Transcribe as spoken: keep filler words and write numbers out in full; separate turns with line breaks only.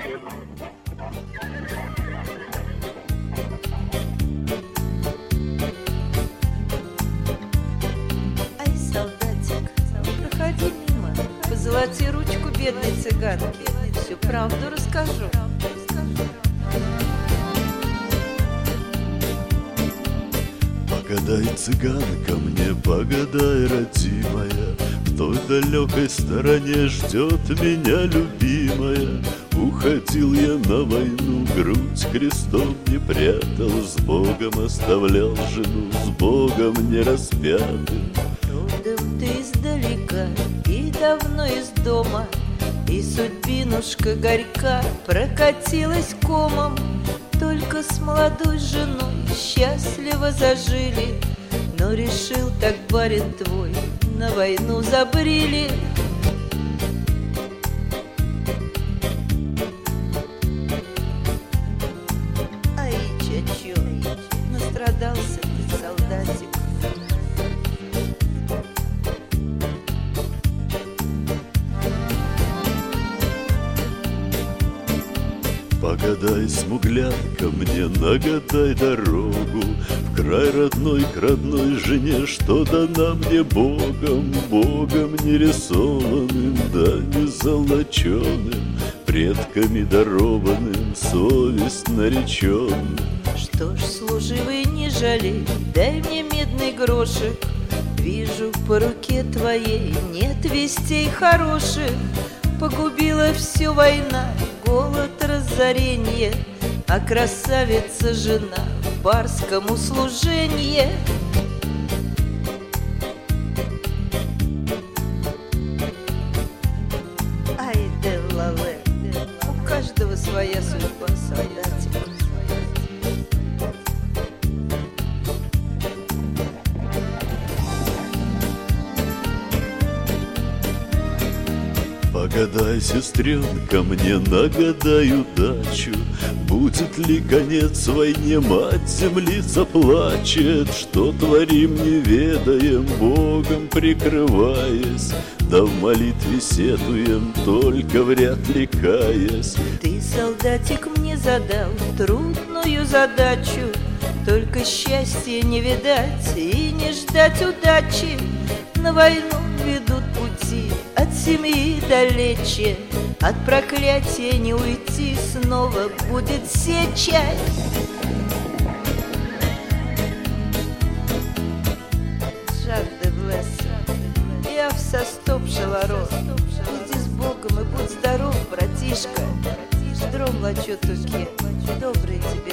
Ай, солдатик, проходи мимо, позолоти ручку бедной цыганки, всю правду расскажу.
Погадай, цыганка, мне погадай, родимая, в той далекой стороне ждет меня любимая. Уходил я на войну, грудь крестом не прятал, с Богом оставлял жену, с Богом не распятым.
Родом ты издалека и давно из дома, и судьбинушка горька прокатилась комом. Только с молодой женой счастливо зажили, но решил так барин твой, на войну забрили. Ай, чачо, настрадался ты, солдатик.
Погадай, смуглянка, мне нагадай дорогу в край родной к родной жене, что дана мне Богом, Богом не рисованным, да не золоченым, предками дарованным, совесть нареченным.
Что ж, служивый, не жалей, дай мне медный грошек. Вижу, по руке твоей нет вестей хороших. Погубила всю война, голод, разоренье, а красавица жена в барском услуженье. Ай, да лале, у каждого своя судьба, солдатик.
Погадай, сестренка, мне нагадай удачу, будет ли конец войне, мать земли заплачет, что творим не ведаем, Богом прикрываясь, да в молитве сетуем, только вряд ли каясь.
Ты, солдатик, мне задал трудную задачу, только счастья не видать и не ждать удачи. На войну ведут пути от семьи далече, от проклятия не уйти, снова будет сеча. Жак де Блесса, я в состоп шаларов. Иди с Богом и будь здоров, братишка. Дром лачо туке, добрый тебе.